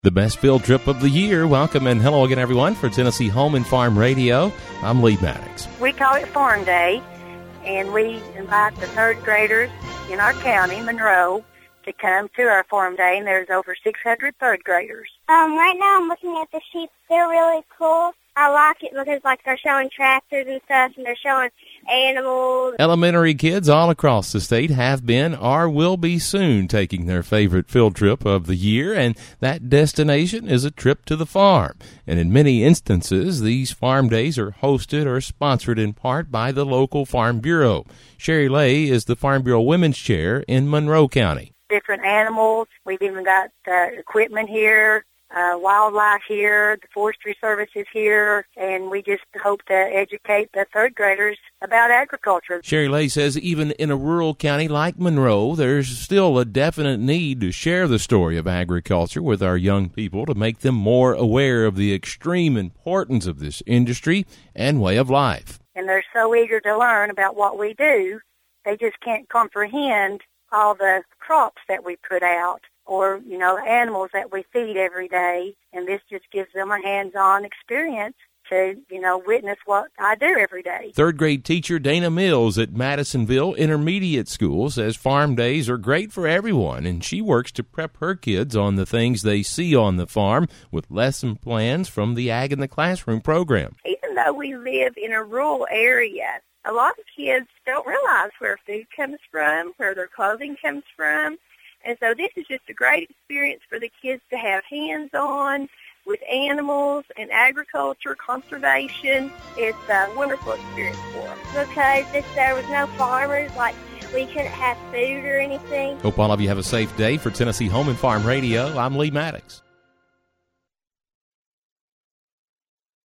The best field trip of the year. Welcome and hello again, everyone, for Tennessee Home and Farm Radio. I'm Lee Maddox. We call it Farm Day, and we invite the third graders in our county, Monroe, to come to our Farm Day, and there's over 600 third graders. Right now I'm looking at the sheep. They're really cool. I like it because, they're showing tractors and stuff, and they're showing animals. Elementary kids all across the state have been or will be soon taking their favorite field trip of the year, and that destination is a trip to the farm. And in many instances, these farm days are hosted or sponsored in part by the local Farm Bureau. Sherry Lay is the Farm Bureau Women's Chair in Monroe County. Different animals. We've even got equipment here. Wildlife here, the forestry services here, and we just hope to educate the third graders about agriculture. Sherry Lay says even in a rural county like Monroe, there's still a definite need to share the story of agriculture with our young people to make them more aware of the extreme importance of this industry and way of life. And they're so eager to learn about what we do, they just can't comprehend all the crops that we put out, or, animals that we feed every day. And this just gives them a hands-on experience to, witness what I do every day. Third grade teacher Dana Mills at Madisonville Intermediate School says farm days are great for everyone, and she works to prep her kids on the things they see on the farm with lesson plans from the Ag in the Classroom program. Even though we live in a rural area, a lot of kids don't realize where food comes from, where their clothing comes from. And so this is just a great experience for the kids to have hands-on with animals and agriculture, conservation. It's a wonderful experience for them. Because if there was no farmers, we couldn't have food or anything. Hope all of you have a safe day. For Tennessee Home and Farm Radio, I'm Lee Maddox.